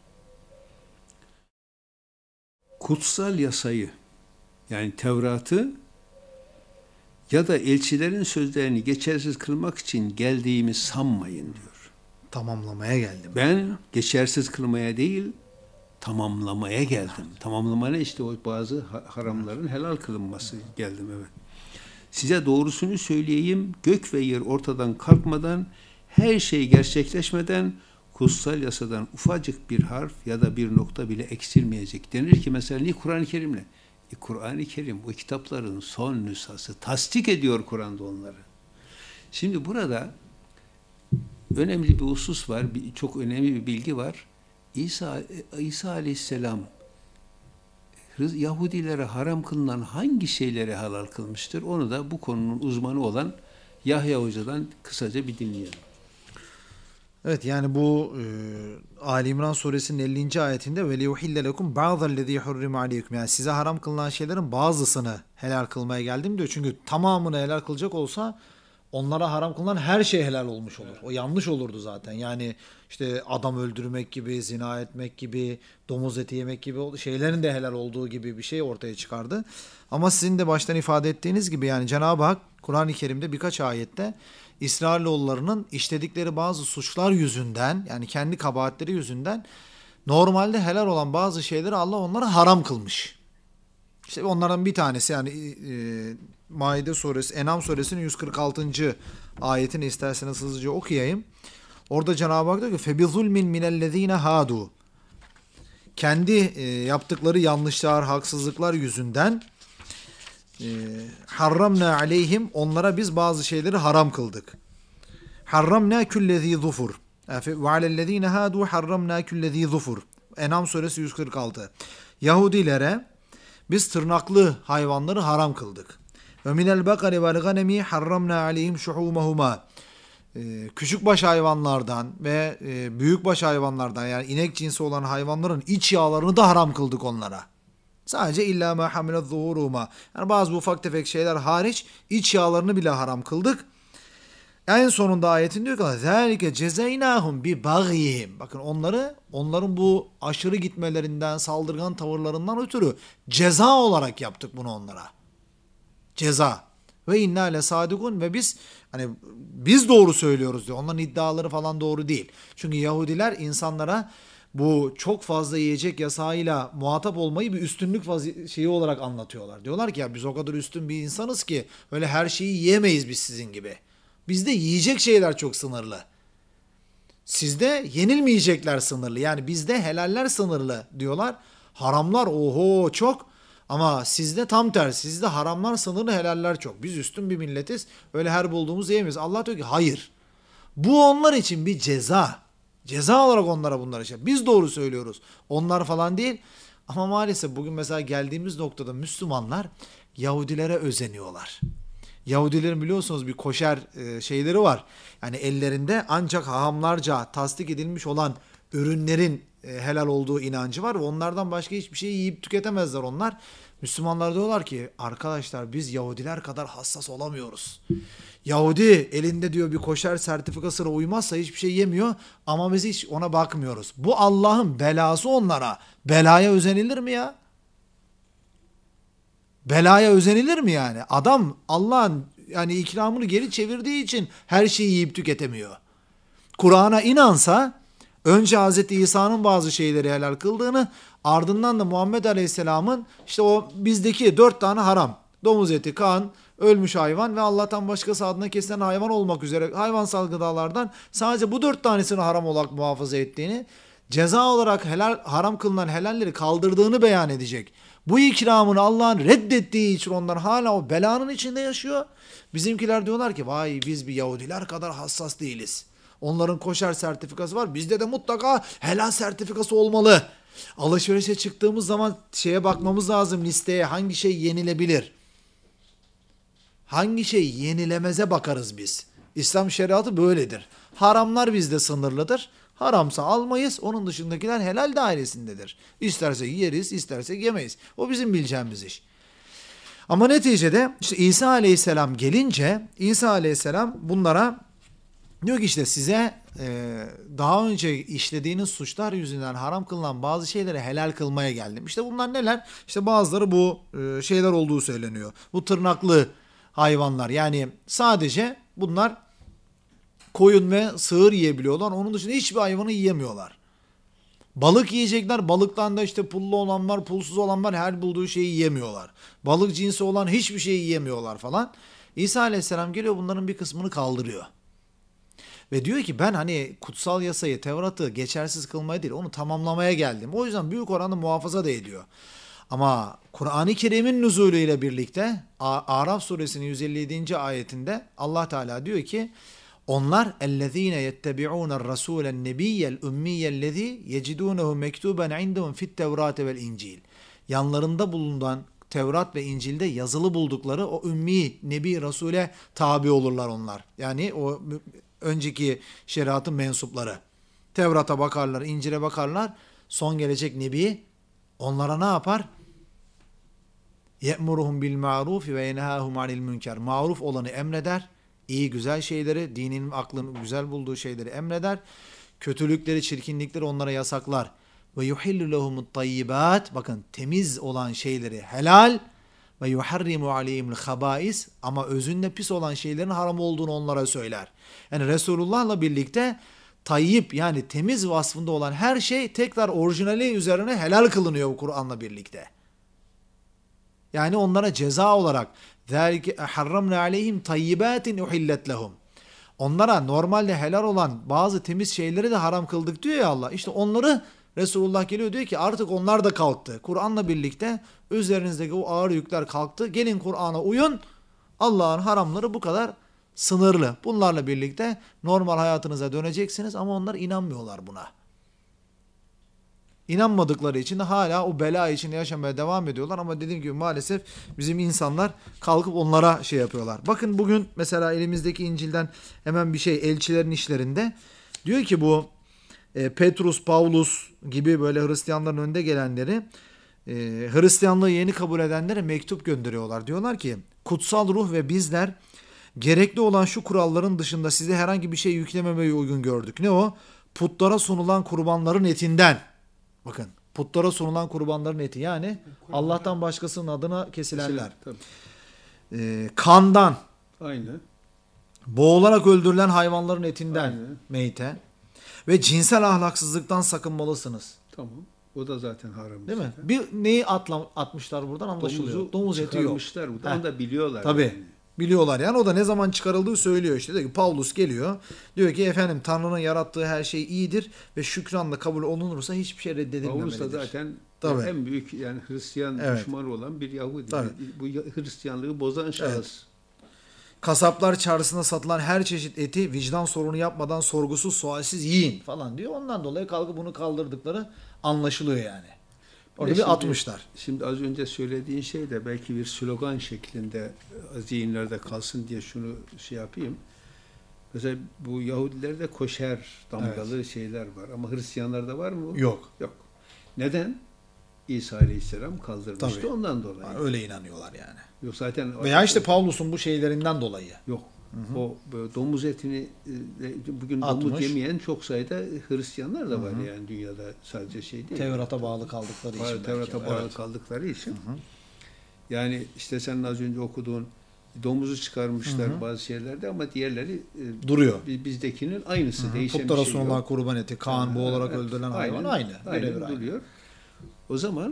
Kutsal yasayı, yani Tevrat'ı ya da elçilerin sözlerini geçersiz kılmak için geldiğimi sanmayın diyor. Tamamlamaya geldim. Ben geçersiz kılmaya değil, tamamlamaya geldim. Tamamlamaya işte o bazı haramların helal kılınması geldim, evet. Size doğrusunu söyleyeyim, gök ve yer ortadan kalkmadan, her şey gerçekleşmeden, kutsal yasadan ufacık bir harf ya da bir nokta bile eksilmeyecek. Denir ki mesela niye Kur'an-ı Kerim'le? E, Kur'an-ı Kerim o kitapların son nüshası. Tasdik ediyor Kur'an'da onları. Şimdi burada önemli bir husus var, bir, çok önemli bir bilgi var. İsa, İsa Aleyhisselam Yahudilere haram kılınan hangi şeyleri halal kılmıştır? Onu da bu konunun uzmanı olan Yahya Hoca'dan kısaca bir dinleyelim. Evet, yani bu e, Ali İmran suresinin ellinci ayetinde ve liyuhille lekum ba'dellezî hurrime aleykum, yani size haram kılınan şeylerin bazısını helal kılmaya geldim diyor. Çünkü tamamını helal kılacak olsa onlara haram kılınan her şey helal olmuş olur. O yanlış olurdu zaten. Yani işte adam öldürmek gibi, zina etmek gibi, domuz eti yemek gibi şeylerin de helal olduğu gibi bir şey ortaya çıkardı. Ama sizin de baştan ifade ettiğiniz gibi yani Cenab-ı Hak Kur'an-ı Kerim'de birkaç ayette İsrailoğullarının işledikleri bazı suçlar yüzünden yani kendi kabahatleri yüzünden normalde helal olan bazı şeyleri Allah onlara haram kılmış. İşte onlardan bir tanesi yani e, Maide suresi, En'am suresinin yüz kırk altıncı ayetini isterseniz hızlıca okuyayım. Orada Cenab-ı Hak diyor ki فَبِظُلْمٍ مِنَ الَّذ۪ينَ هَادُوا kendi e, yaptıkları yanlışlar, haksızlıklar yüzünden e, harramna aleyhim onlara biz bazı şeyleri haram kıldık. Harramna kullezî zufur. Ve alellezîne hâdû harramna kullezî zufur. En'am suresi yüz kırk altı. Yahudilere biz tırnaklı hayvanları haram kıldık. Ve minel bakari vel ganemi harramna aleyhim şuhumahuma. Küçükbaş hayvanlardan ve e, büyükbaş hayvanlardan yani inek cinsi olan hayvanların iç yağlarını da haram kıldık onlara. Sadece illa ma hamilet zuhuruma. Yani bazı ufak tefek şeyler hariç iç yağlarını bile haram kıldık. En sonunda ayetin diyor ki zâlike cezeynâhum bi bagyihim. Bakın onları onların bu aşırı gitmelerinden, saldırgan tavırlarından ötürü ceza olarak yaptık bunu onlara. Ceza. Ve inna le sadikun ve biz hani biz doğru söylüyoruz diyor. Onların iddiaları falan doğru değil. Çünkü Yahudiler insanlara bu çok fazla yiyecek yasağıyla muhatap olmayı bir üstünlük şeyi olarak anlatıyorlar. Diyorlar ki ya biz o kadar üstün bir insanız ki öyle her şeyi yiyemeyiz biz sizin gibi. Bizde yiyecek şeyler çok sınırlı. Sizde yenilmeyecekler sınırlı. Yani bizde helaller sınırlı diyorlar. Haramlar oho çok. Ama sizde tam tersi. Sizde haramlar sınırlı, helaller çok. Biz üstün bir milletiz. Öyle her bulduğumuz yiyemeyiz. Allah diyor ki hayır. Bu onlar için bir ceza. Ceza olarak onlara bunları şey. Biz doğru söylüyoruz. Onlar falan değil. Ama maalesef bugün mesela geldiğimiz noktada Müslümanlar Yahudilere özeniyorlar. Yahudilerin biliyorsunuz bir koşer e, şeyleri var. Yani ellerinde ancak hahamlarca tasdik edilmiş olan ürünlerin e, helal olduğu inancı var ve onlardan başka hiçbir şey yiyip tüketemezler onlar. Müslümanlar diyorlar ki arkadaşlar biz Yahudiler kadar hassas olamıyoruz. Yahudi elinde diyor bir koşer sertifikasına uymazsa hiçbir şey yemiyor ama biz hiç ona bakmıyoruz. Bu Allah'ın belası onlara. Belaya özenilir mi ya? Belaya özenilir mi yani? Adam Allah'ın yani ikramını geri çevirdiği için her şeyi yiyip tüketemiyor. Kur'an'a inansa önce Hazreti İsa'nın bazı şeyleri helal kıldığını ardından da Muhammed Aleyhisselam'ın işte o bizdeki dört tane haram. Domuz eti, kan, ölmüş hayvan ve Allah'tan başkası adına kesilen hayvan olmak üzere hayvansal gıdalardan sadece bu dört tanesini haram olarak muhafaza ettiğini, ceza olarak helal haram kılınan helalleri kaldırdığını beyan edecek. Bu ikramını Allah'ın reddettiği için onlar hala o belanın içinde yaşıyor. Bizimkiler diyorlar ki vay biz bir Yahudiler kadar hassas değiliz. Onların koşer sertifikası var. Bizde de mutlaka helal sertifikası olmalı. Alışverişe çıktığımız zaman şeye bakmamız lazım listeye. Hangi şey yenilebilir? Hangi şey yenilemeze bakarız biz. İslam şeriatı böyledir. Haramlar bizde sınırlıdır. Haramsa almayız. Onun dışındakiler helal dairesindedir. İsterse yeriz, isterse yemeyiz. O bizim bileceğimiz iş. Ama neticede işte İsa Aleyhisselam gelince İsa Aleyhisselam bunlara diyor ki işte size e, daha önce işlediğiniz suçlar yüzünden haram kılınan bazı şeyleri helal kılmaya geldim. İşte bunlar neler? İşte bazıları bu e, şeyler olduğu söyleniyor. Bu tırnaklı hayvanlar yani sadece bunlar koyun ve sığır yiyebiliyorlar. Onun dışında hiçbir hayvanı yiyemiyorlar. Balık yiyecekler. Balıktan da işte pullu olan var, pulsuz olan var. Her bulduğu şeyi yiyemiyorlar. Balık cinsi olan hiçbir şeyi yiyemiyorlar falan. İsa Aleyhisselam geliyor bunların bir kısmını kaldırıyor. Ve diyor ki ben hani kutsal yasayı, Tevrat'ı geçersiz kılmaya değil onu tamamlamaya geldim. O yüzden büyük oranda muhafaza da ediyor. Ama Kur'an-ı Kerim'in nüzulü ile birlikte Araf suresinin yüz elli yedinci ayetinde Allah Teala diyor ki onlar ellezine yettebi'ûner rasûlen nebiyyel ummiyyellezî yecidûnehu mektuben indehum fit-Tevrat vel İncil. Yanlarında bulunan Tevrat ve İncil'de yazılı buldukları o ümmi nebi Resul'e tabi olurlar onlar. Yani o önceki şeriatın mensupları. Tevrat'a bakarlar, İncil'e bakarlar. Son gelecek nebi onlara ne yapar? Ye'muruhum bil ma'ruf ve yenhâhum anil münker. Maruf olanı emreder, İyi güzel şeyleri, dinin aklın güzel bulduğu şeyleri emreder. Kötülükleri, çirkinlikleri onlara yasaklar. Ve yuhillu lehumut tayyibat. Bakın temiz olan şeyleri helal ve yuharrimu aleyhimul habais, ama özünde pis olan şeylerin haram olduğunu onlara söyler. Yani Resulullah'la birlikte tayyip yani temiz vasfında olan her şey tekrar orijinali üzerine helal kılınıyor bu Kur'an'la birlikte. Yani onlara ceza olarak ذَٰلِكَ اَحَرَّمْنَا عَلَيْهِمْ طَيِّبَاتٍ اُحِلَّتْ لَهُمْ. Onlara normalde helal olan bazı temiz şeyleri de haram kıldık diyor ya Allah. İşte onları Resulullah geliyor diyor ki artık onlar da kalktı. Kur'an'la birlikte üzerinizdeki o ağır yükler kalktı. Gelin Kur'an'a uyun. Allah'ın haramları bu kadar sınırlı. Bunlarla birlikte normal hayatınıza döneceksiniz ama onlar inanmıyorlar buna. İnanmadıkları için de hala o bela içinde yaşamaya devam ediyorlar ama dediğim gibi maalesef bizim insanlar kalkıp onlara şey yapıyorlar. Bakın bugün mesela elimizdeki İncil'den hemen bir şey, elçilerin işlerinde diyor ki bu e, Petrus, Paulus gibi böyle Hristiyanların önde gelenleri e, Hristiyanlığı yeni kabul edenlere mektup gönderiyorlar. Diyorlar ki kutsal ruh ve bizler gerekli olan şu kuralların dışında size herhangi bir şey yüklememeyi uygun gördük. Ne o? Putlara sunulan kurbanların etinden. Bakın putlara sunulan kurbanların eti yani kurban. Allah'tan başkasının adına kesilenler. Ee, kandan. Aynı. Boğularak öldürülen hayvanların etinden. Aynı. Meyte. Ve cinsel ahlaksızlıktan sakınmalısınız. Tamam. O da zaten haram. Değil zaten. mi? Bir neyi atla, atmışlar buradan anlaşılıyor. Domuzu Domuz eti yok. Çıkarmışlar burada. Onu da biliyorlar. Tabii. Yani. Biliyorlar yani. O da ne zaman çıkarıldığı söylüyor işte. Diyor ki Paulus geliyor. Diyor ki efendim Tanrı'nın yarattığı her şey iyidir ve şükranla kabul olunursa hiçbir şey reddedilmemelidir. Paulus da zaten Tabii. en büyük yani Hristiyan Evet. düşmanı olan bir Yahudi. Tabii. Bu Hristiyanlığı bozan şahıs. Evet. Kasaplar çarşısında satılan her çeşit eti vicdan sorunu yapmadan sorgusuz sualsiz yiyin falan diyor. Ondan dolayı kalkıp bunu kaldırdıkları anlaşılıyor yani. Orada bir, şimdi, atmışlar. Şimdi az önce söylediğin şey de belki bir slogan şeklinde zihinlerde kalsın diye şunu şey yapayım. Mesela bu Yahudilerde koşer damgalı evet. şeyler var ama Hristiyanlarda var mı? Yok. Yok. Neden? İsa Aleyhisselam kaldırmıştı Tabii. Ondan dolayı. Ha, öyle inanıyorlar yani. Yok zaten. Veya işte Pavlus'un bu şeylerinden dolayı. Yok. Hı hı. O domuz etini bugün Atmış. Domuz yemeyen çok sayıda Hristiyanlar da var hı hı. yani dünyada sadece şey değil. Tevrat'a bağlı kaldıkları için. Tevrat'a bağlı evet. kaldıkları için. Hı hı. Yani işte senin az önce okuduğun domuzu çıkarmışlar hı hı. bazı şeylerde ama diğerleri duruyor. Bizdekinin aynısı. Hı hı. Değişen Putlara bir şey sunulan yok. Kurban eti, kan boğularak evet. öldürülen hayvan aynı. Aynen, aynı duruyor. O zaman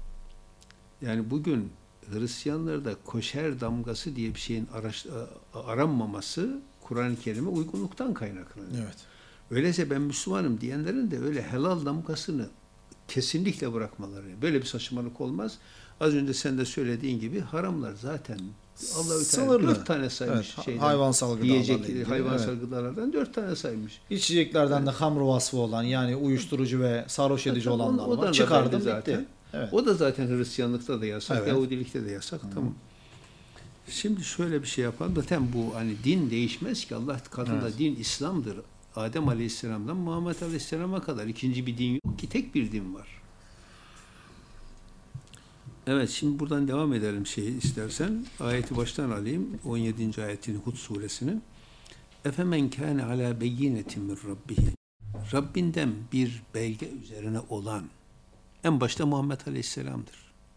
yani bugün Hristiyanlarda koşer damgası diye bir şeyin araş, aranmaması Kur'an-ı Kerim'e uygunluktan kaynaklanıyor. Evet. Öyleyse ben Müslümanım diyenlerin de öyle helal damgasını kesinlikle bırakmaları. Böyle bir saçmalık olmaz. Az önce sen de söylediğin gibi haramlar zaten Allah-u Teala dört tane saymış. Evet, şeyden, hayvansal gıdalardan. Hayvansal evet. gıdalardan dört tane saymış. İçeceklerden evet. de hamru vasfı olan yani uyuşturucu ve sarhoş edici evet, olanlar var. Çıkardım zaten. Bitti. Evet. O da zaten Hristiyanlıkta da yasak, evet. Yahudilikte de yasak. Hı. Tamam. Şimdi şöyle bir şey yapalım. Zaten bu hani din değişmez ki. Allah katında evet. din İslam'dır. Adem Aleyhisselam'dan Muhammed Aleyhisselam'a kadar ikinci bir din yok ki. Tek bir din var. Evet, şimdi buradan devam edelim şeyi istersen. Ayeti baştan alayım. on yedinci ayetin Hud suresinin. Efemen kâne alâ beyyinetin min rabbihi. Rabbinden bir belge üzerine olan en başta Muhammed Aleyhisselam'dır.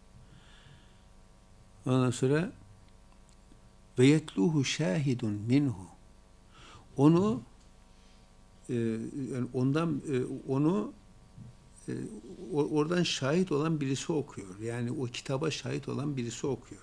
Ondan sonra ve yetluhu şahidun minhu. Onu e, yani ondan e, onu e, oradan şahit olan birisi okuyor. Yani o kitaba şahit olan birisi okuyor.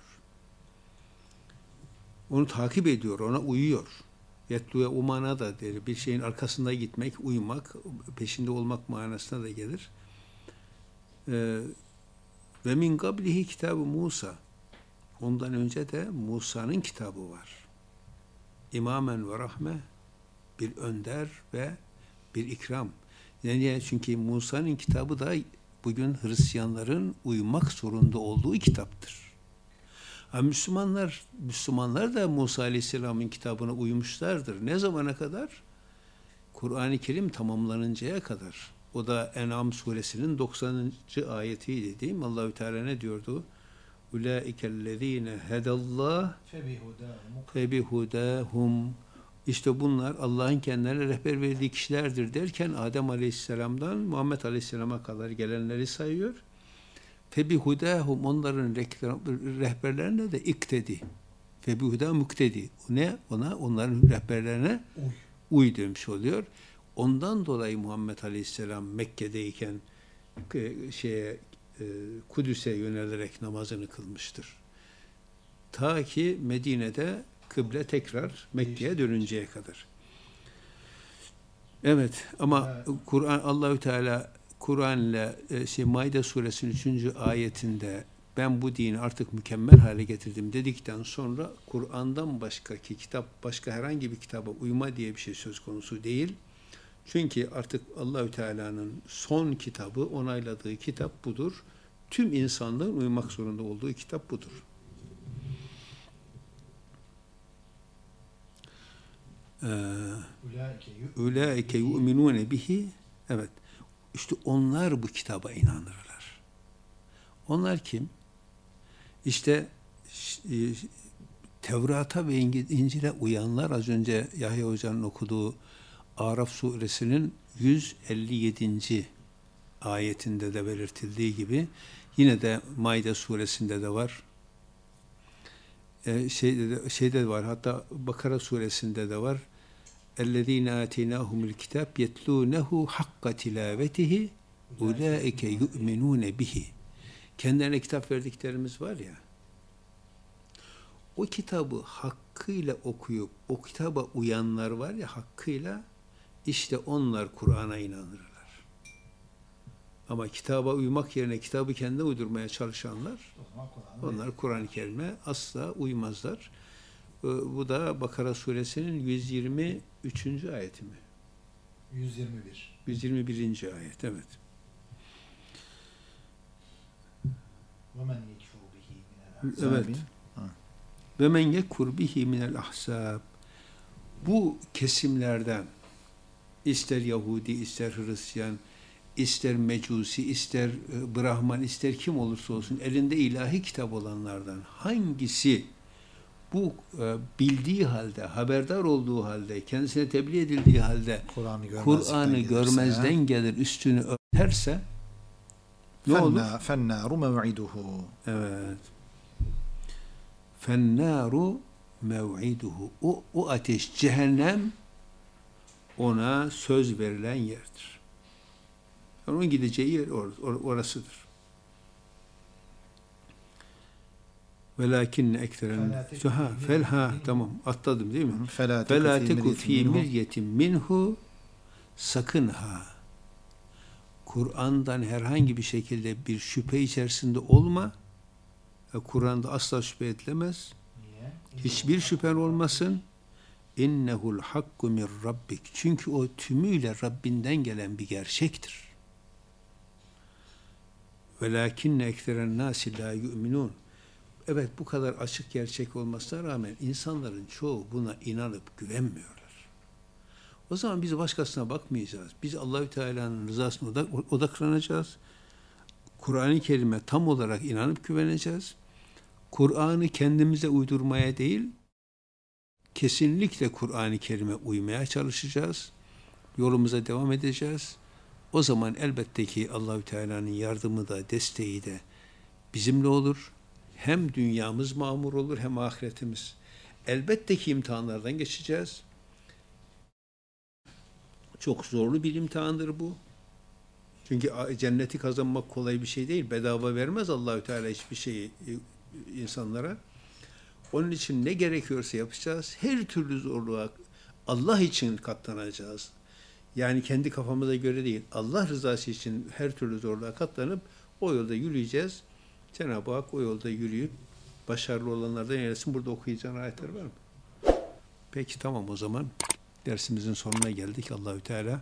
Onu takip ediyor, ona uyuyor. Yetluya umana da der. Bir şeyin arkasında gitmek, uyumak, peşinde olmak manasına da gelir. Ee, ve min qablihi kitabı Musa. Ondan önce de Musa'nın kitabı var. İmamen ve rahme, bir önder ve bir ikram. Yani çünkü Musa'nın kitabı da bugün Hristiyanların uymak zorunda olduğu kitaptır. Ha, Müslümanlar, Müslümanlar da Musa Aleyhisselam'ın kitabına uymuşlardır. Ne zamana kadar? Kur'an-ı Kerim tamamlanıncaya kadar. O da En'am suresinin doksanıncı ayetiydi değil mi? Allahü Teala ne diyordu? Ulaikellezine hedallah febihudahum İşte bunlar Allah'ın kendilerine rehber verdiği kişilerdir derken Adem Aleyhisselam'dan Muhammed Aleyhisselam'a kadar gelenleri sayıyor. Febihudahum onların rehberlerine de iktedi. Febihuda muktedi. Ne? Ona onların rehberlerine uy. uy demiş oluyor. Ondan dolayı Muhammed Aleyhisselam Mekke'deyken şeye Kudüs'e yönelerek namazını kılmıştır. Ta ki Medine'de kıble tekrar Mekke'ye dönünceye kadar. Evet ama Kur'an Allahü Teala Kur'an'la şey Maide suresinin üçüncü ayetinde ben bu dini artık mükemmel hale getirdim dedikten sonra Kur'an'dan başkaki kitap, başka herhangi bir kitaba uyma diye bir şey söz konusu değil. Çünkü artık Allahü Teala'nın son kitabı, onayladığı kitap budur. Tüm insanlığın uymak zorunda olduğu kitap budur. Ulaike yu'minune bihi. Evet. İşte onlar bu kitaba inanırlar. Onlar kim? İşte Tevrat'a ve İncil'e uyanlar, az önce Yahya Hoca'nın okuduğu Araf suresinin yüz elli yedinci ayetinde de belirtildiği gibi, yine de Maide suresinde de var. Ee, şeyde, de, şeyde de var, hatta Bakara suresinde de var. اَلَّذ۪ينَ آتِينَاهُمُ الْكِتَابِ يَتْلُونَهُ حَقَّ تِلَاوَتِهِ اُولَٰئِكَ يُؤْمِنُونَ بِهِ. Kendilerine kitap verdiklerimiz var ya, o kitabı hakkıyla okuyup, o kitaba uyanlar var ya hakkıyla, işte onlar Kur'an'a inanırlar. Ama kitaba uymak yerine kitabı kendine uydurmaya çalışanlar, onlar Kur'an-ı Kerim'e asla uymazlar. Bu da Bakara suresinin yüz yirmi üçüncü ayeti mi? yüz yirmi bir. yüz yirmi birinci ayet, evet. Evet. Ve men yekur bihi minel ahsab. Bu kesimlerden ister Yahudi, ister Hristiyan, ister Mecusi, ister Brahman, ister kim olursa olsun elinde ilahi kitap olanlardan hangisi bu bildiği halde, haberdar olduğu halde, kendisine tebliğ edildiği halde Kur'an'ı Kur görmezden gelir, üstünü örterse ne olur? Fennâru mev'iduhu. Evet. Fennâru mev'iduhu. O, o ateş, cehennem ona söz verilen yerdir. Yani onun gideceği yer or, or, orasıdır. Velakinne ekteren ha felha tamam atladım değil mi? Fela teku fi miryetin minhu, sakın ha Kur'an'dan herhangi bir şekilde bir şüphe içerisinde olma. Kur'an'da asla şüphe edilemez. Hiçbir şüphen olmasın. İnnehul hakku min rabbik. Çünkü o tümüyle Rabbinden gelen bir gerçektir. Velakinne ekteren nasi la yu'minun. Evet, bu kadar açık gerçek olmasına rağmen insanların çoğu buna inanıp güvenmiyorlar. O zaman biz başkasına bakmayacağız. Biz Allahü Teala'nın rızasına odaklanacağız. Kur'an-ı Kerim'e tam olarak inanıp güveneceğiz. Kur'an'ı kendimize uydurmaya değil, kesinlikle Kur'an-ı Kerim'e uymaya çalışacağız. Yolumuza devam edeceğiz. O zaman elbette ki Allahü Teala'nın yardımı da, desteği de bizimle olur. Hem dünyamız mamur olur, hem ahiretimiz. Elbette ki imtihanlardan geçeceğiz. Çok zorlu bir imtihandır bu. Çünkü cenneti kazanmak kolay bir şey değil. Bedava vermez Allahü Teala hiçbir şeyi insanlara. Onun için ne gerekiyorsa yapacağız. Her türlü zorluğa Allah için katlanacağız. Yani kendi kafamıza göre değil. Allah rızası için her türlü zorluğa katlanıp o yolda yürüyeceğiz. Cenab-ı Hak o yolda yürüyüp başarılı olanlardan eylesin. Burada okuyacağın ayetler var mı? Peki tamam, o zaman dersimizin sonuna geldik. Allahü Teala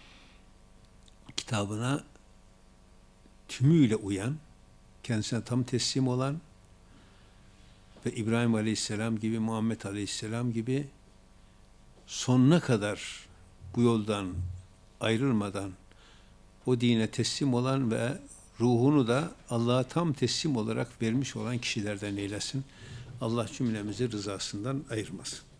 kitabına tümüyle uyan, kendisine tam teslim olan ve İbrahim Aleyhisselam gibi, Muhammed Aleyhisselam gibi sonuna kadar bu yoldan ayrılmadan o dine teslim olan ve ruhunu da Allah'a tam teslim olarak vermiş olan kişilerden eylesin. Allah cümlemizi rızasından ayırmasın.